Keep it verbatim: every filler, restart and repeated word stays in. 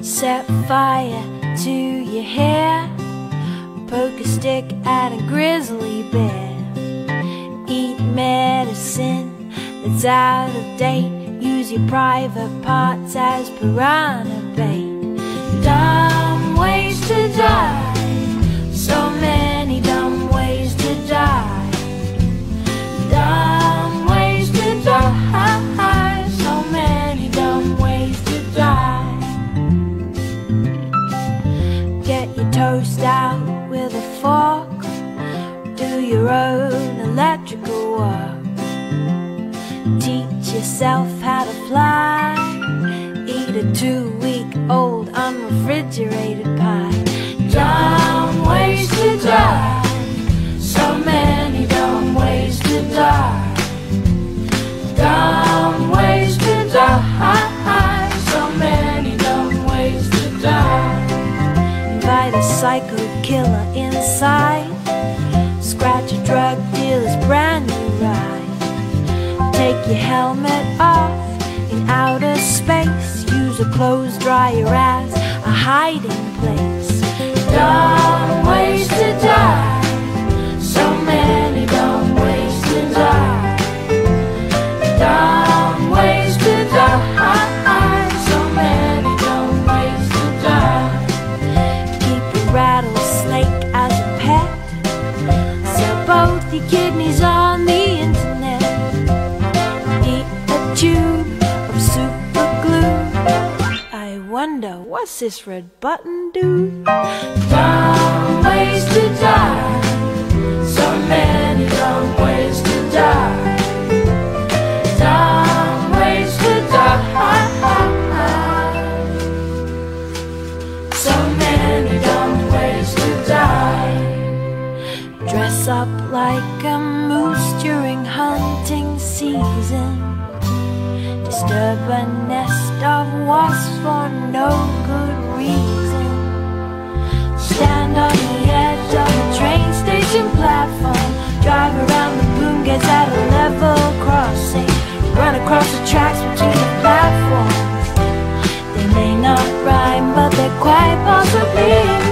Set fire to your hair, poke a stick at a grizzly bear. Eat medicine that's out of date, use your private parts as piranha bait. Dumb ways to die, so many dumb ways to die. Dumb ways to die, so many dumb ways to die. Get your toast out with a fork, do your own electrical work. Teach yourself how to fly, eat a two-week-old unrefrigerated pie. Dumb ways to die, so many dumb ways to die. Dumb ways to die, so many dumb ways to die. Invite a psycho killer inside, scratch a drug dealer's brand new ride. Take your helmet off in outer space, use a clothes dryer as a hiding place. Dumb ways to die, so many dumb ways to die. Dumb ways to die, so many dumb ways to die. Keep a rattlesnake as a pet, sell both your kidneys on the internet. Eat a tube of super glue, I wonder what's this red button do? Dumb ways to die, so many dumb ways to die. Dumb ways to die, so many dumb ways to die. Dress up like a moose during hunting season, disturb a nest of wasps for no good reason. Stand on the edge of a train station platform, drive around the boom gates at a level crossing, run across the tracks between the platforms. They may not rhyme, but they're quite possibly